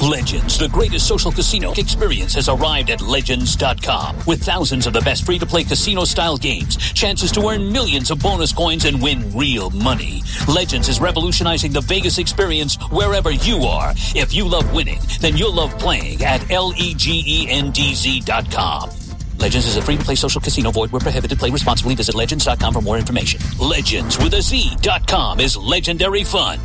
Legends, the greatest social casino experience, has arrived at Legends.com. With thousands of the best free-to-play casino-style games, chances to earn millions of bonus coins and win real money. Legends is revolutionizing the Vegas experience wherever you are. If you love winning, then you'll love playing at LEGENDZ.com. Legends is a free-to-play social casino. Void where prohibited. Play responsibly. Visit Legends.com for more information. Legends with a Z.com is legendary fun.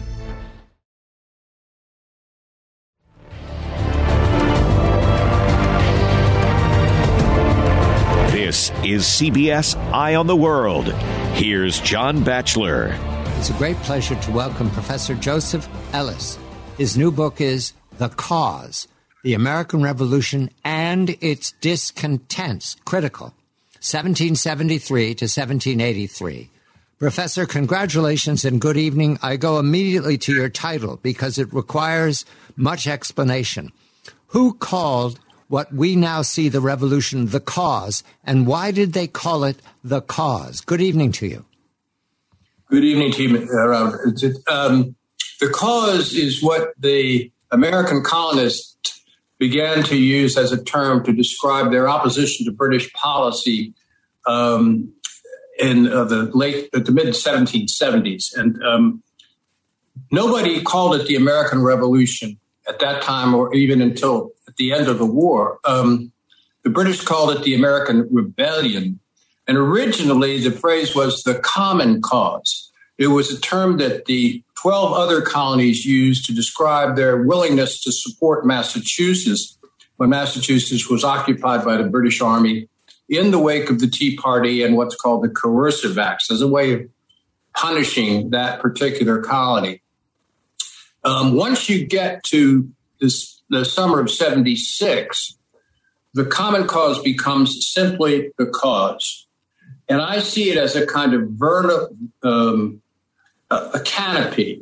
This is CBS Eye on the World. Here's John Batchelor. It's a great pleasure to welcome Professor Joseph Ellis. His new book is The Cause, The American Revolution and Its Discontents, Critical, 1773 to 1783. Professor, congratulations and good evening. I go immediately to your title because it requires much explanation. Who called what we now see the revolution the cause, and why did they call it the cause? Good evening to you. Good evening to you, Robert. The cause is what the American colonists began to use as a term to describe their opposition to British policy in the mid-1770s. And nobody called it the American Revolution at that time, or even until at the end of the war. The British called it the American Rebellion. And originally, the phrase was the common cause. It was a term that the 12 other colonies used to describe their willingness to support Massachusetts when Massachusetts was occupied by the British Army in the wake of the Tea Party and what's called the Coercive Acts as a way of punishing that particular colony. Once you get to the summer of 76, the common cause becomes simply the cause. And I see it as a kind of a canopy,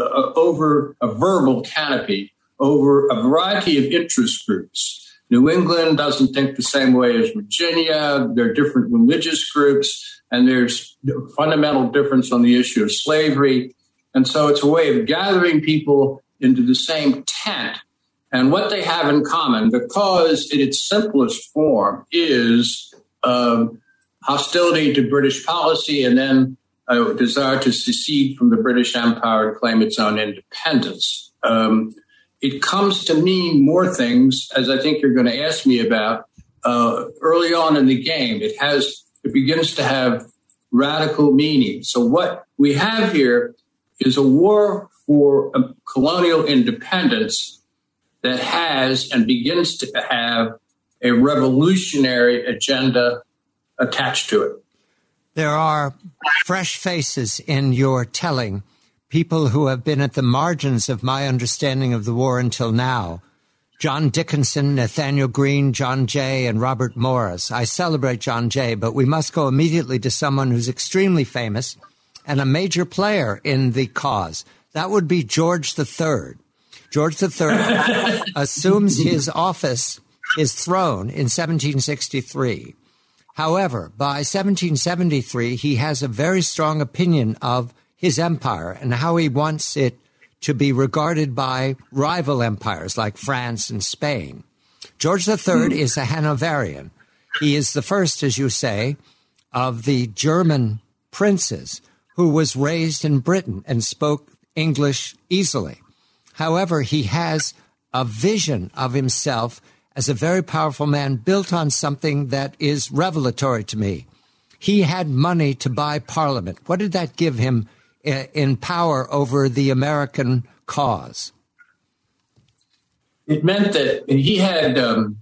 over a verbal canopy, over a variety of interest groups. New England doesn't think the same way as Virginia. There are different religious groups, and there's fundamental difference on the issue of slavery. And so it's a way of gathering people into the same tent. And what they have in common, the cause in its simplest form, is hostility to British policy and then a desire to secede from the British Empire and claim its own independence. It comes to mean more things, as I think you're going to ask me about, early on in the game. It begins to have radical meaning. So what we have here is a war for colonial independence that has and begins to have a revolutionary agenda attached to it. There are fresh faces in your telling, people who have been at the margins of my understanding of the war until now. John Dickinson, Nathaniel Greene, John Jay, and Robert Morris. I celebrate John Jay, but we must go immediately to someone who's extremely famous and a major player in the cause. That would be George III. George III assumes his office, his throne, in 1763. However, by 1773, he has a very strong opinion of his empire and how he wants it to be regarded by rival empires like France and Spain. George III is a Hanoverian. He is the first, as you say, of the German princes who was raised in Britain and spoke English easily. However, he has a vision of himself as a very powerful man built on something that is revelatory to me. He had money to buy Parliament. What did that give him in power over the American cause? It meant that he had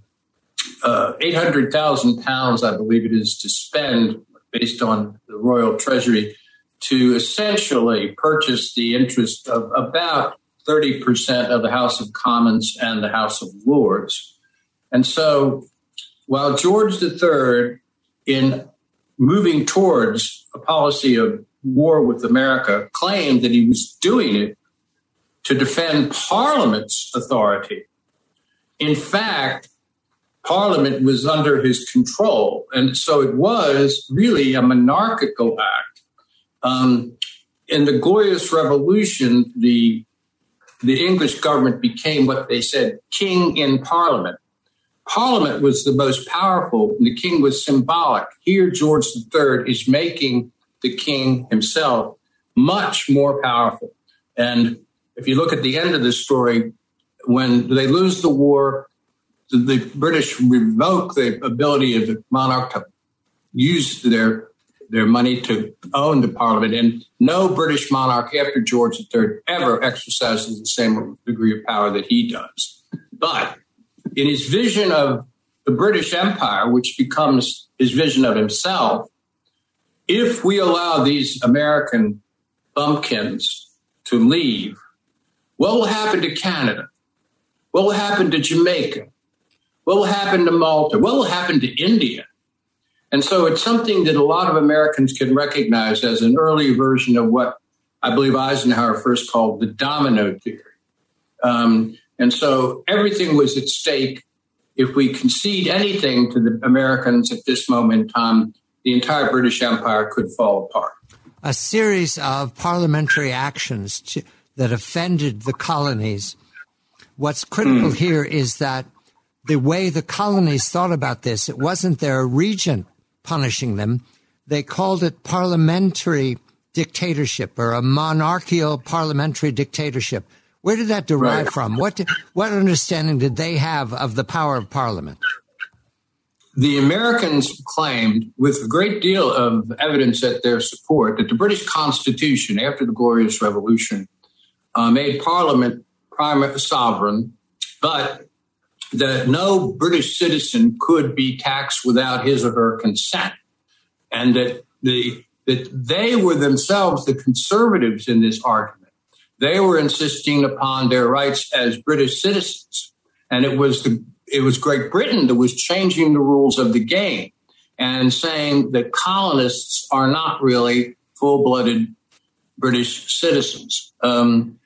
£800,000, I believe it is, to spend based on the royal treasury to essentially purchase the interest of about 30% of the House of Commons and the House of Lords. And so while George III, in moving towards a policy of war with America, claimed that he was doing it to defend Parliament's authority, in fact, Parliament was under his control. And so it was really a monarchical act. In the Glorious Revolution, the the English government became what they said, king in parliament. Parliament was the most powerful, and the king was symbolic. Here, George III is making the king himself much more powerful. And if you look at the end of the story, when they lose the war, the British revoke the ability of the monarch to use their money to own the parliament. And no British monarch after George III ever exercises the same degree of power that he does. But in his vision of the British Empire, which becomes his vision of himself, if we allow these American bumpkins to leave, what will happen to Canada? What will happen to Jamaica? What will happen to Malta? What will happen to India? And so it's something that a lot of Americans can recognize as an early version of what I believe Eisenhower first called the domino theory. And so everything was at stake. If we concede anything to the Americans at this moment in time, the entire British Empire could fall apart. A series of parliamentary actions that offended the colonies. What's critical here is that the way the colonies thought about this, it wasn't their regent punishing them. They called it parliamentary dictatorship or a monarchical parliamentary dictatorship. Where did that derive from? What understanding did they have of the power of Parliament? The Americans claimed, with a great deal of evidence at their support, that the British Constitution, after the Glorious Revolution, made Parliament sovereign, but that no British citizen could be taxed without his or her consent, and that they were themselves the conservatives in this argument. They were insisting upon their rights as British citizens, and it was Great Britain that was changing the rules of the game and saying that colonists are not really full-blooded British citizens. So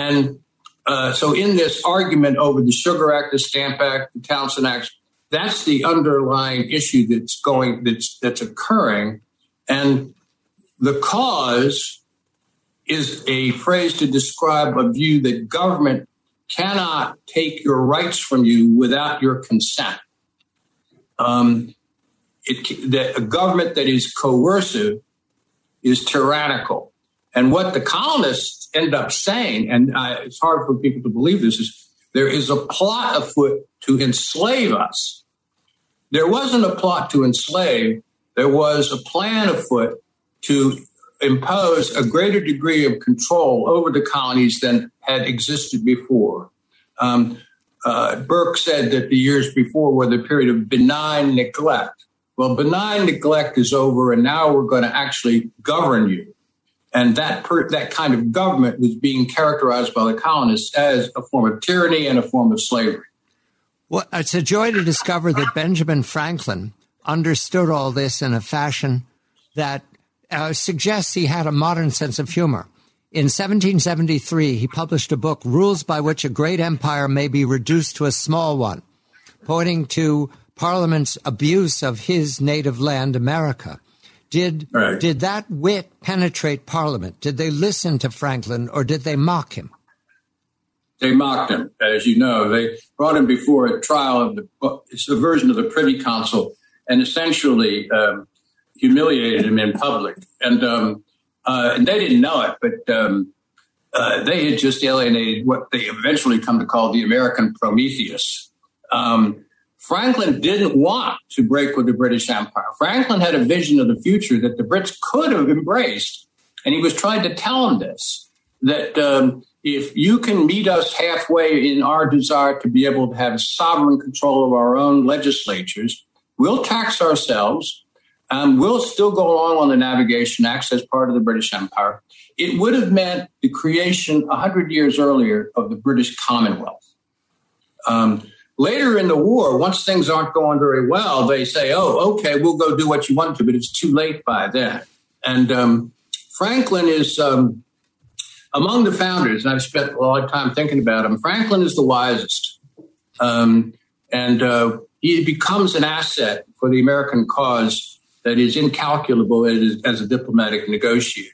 in this argument over the Sugar Act, the Stamp Act, the Townshend Act, that's the underlying issue that's occurring, and the cause is a phrase to describe a view that government cannot take your rights from you without your consent. That a government that is coercive is tyrannical. And what the colonists end up saying, and it's hard for people to believe this, is there is a plot afoot to enslave us. There wasn't a plot to enslave. There was a plan afoot to impose a greater degree of control over the colonies than had existed before. Burke said that the years before were the period of benign neglect. Well, benign neglect is over, and now we're going to actually govern you. And that kind of government was being characterized by the colonists as a form of tyranny and a form of slavery. Well, it's a joy to discover that Benjamin Franklin understood all this in a fashion that suggests he had a modern sense of humor. In 1773, he published a book, Rules by Which a Great Empire May be Reduced to a Small One, pointing to Parliament's abuse of his native land, America. Did that wit penetrate Parliament? Did they listen to Franklin, or did they mock him? They mocked him, as you know. They brought him before a trial of it's a version of the Privy Council, and essentially humiliated him in public. And they didn't know it, but they had just alienated what they eventually come to call the American Prometheus. Franklin didn't want to break with the British Empire. Franklin had a vision of the future that the Brits could have embraced, and he was trying to tell them this, that if you can meet us halfway in our desire to be able to have sovereign control of our own legislatures, we'll tax ourselves. We'll still go along on the Navigation Acts as part of the British Empire. It would have meant the creation 100 years earlier of the British Commonwealth. Later in the war, once things aren't going very well, they say, oh, okay, we'll go do what you want to, but it's too late by then. And Franklin is among the founders, and I've spent a lot of time thinking about him. Franklin is the wisest. And he becomes an asset for the American cause that is incalculable as a diplomatic negotiator.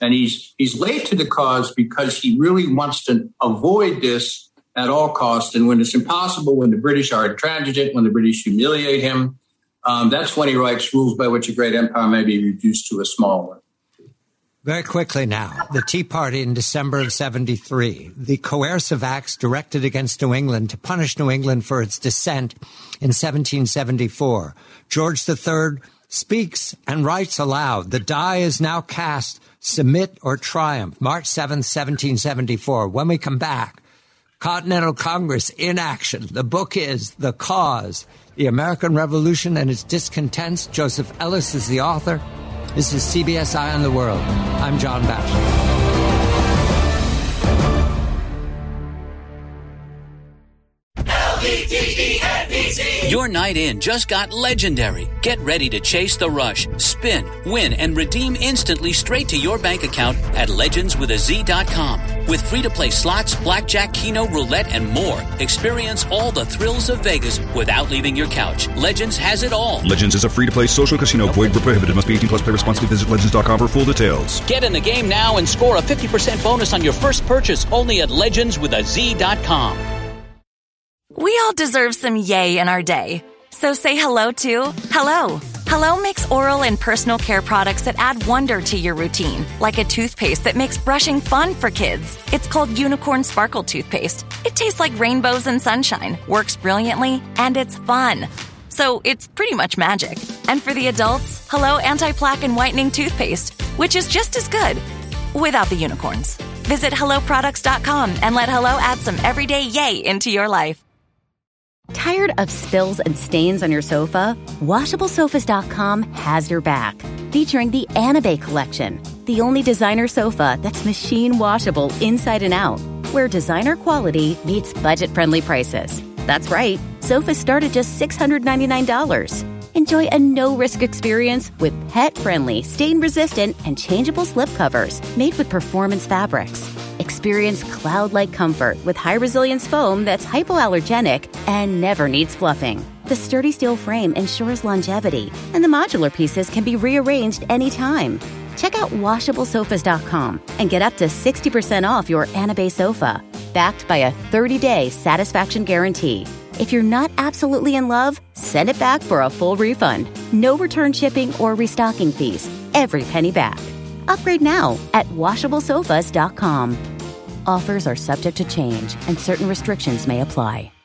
And he's late to the cause because he really wants to avoid this at all costs. And when it's impossible, when the British are intransigent, when the British humiliate him, that's when he writes rules by which a great empire may be reduced to a small one. Very quickly now, the Tea Party in December of 73, the coercive acts directed against New England to punish New England for its dissent in 1774. George III speaks and writes aloud, "The die is now cast, submit or triumph." March 7th, 1774. When we come back, Continental Congress in action. The book is The Cause, The American Revolution and Its Discontents. Joseph Ellis is the author. This is CBS Eye on the World. I'm John Batchelor. Your night in just got legendary. Get ready to chase the rush, spin, win, and redeem instantly straight to your bank account at legendswithaz.com. With free-to-play slots, blackjack, keno, roulette, and more. Experience all the thrills of Vegas without leaving your couch. Legends has it all. Legends is a free-to-play social casino. Void where prohibited. Must be 18 plus. Play responsibly. Visit legends.com for full details. Get in the game now and score a 50% bonus on your first purchase only at legendswithaz.com. We all deserve some yay in our day. So say hello to Hello. Hello makes oral and personal care products that add wonder to your routine, like a toothpaste that makes brushing fun for kids. It's called Unicorn Sparkle Toothpaste. It tastes like rainbows and sunshine, works brilliantly, and it's fun. So it's pretty much magic. And for the adults, Hello Anti-Plaque and Whitening Toothpaste, which is just as good, without the unicorns. Visit HelloProducts.com and let Hello add some everyday yay into your life. Tired of spills and stains on your sofa? WashableSofas.com has your back. Featuring the Anabay Collection, the only designer sofa that's machine washable inside and out, where designer quality meets budget-friendly prices. That's right, sofas start at just $699. Enjoy a no-risk experience with pet-friendly, stain-resistant, and changeable slipcovers made with performance fabrics. Experience cloud-like comfort with high-resilience foam that's hypoallergenic and never needs fluffing. The sturdy steel frame ensures longevity, and the modular pieces can be rearranged anytime. Check out WashableSofas.com and get up to 60% off your Anabay sofa, backed by a 30-day satisfaction guarantee. If you're not absolutely in love, send it back for a full refund. No return shipping or restocking fees. Every penny back. Upgrade now at WashableSofas.com. Offers are subject to change and certain restrictions may apply.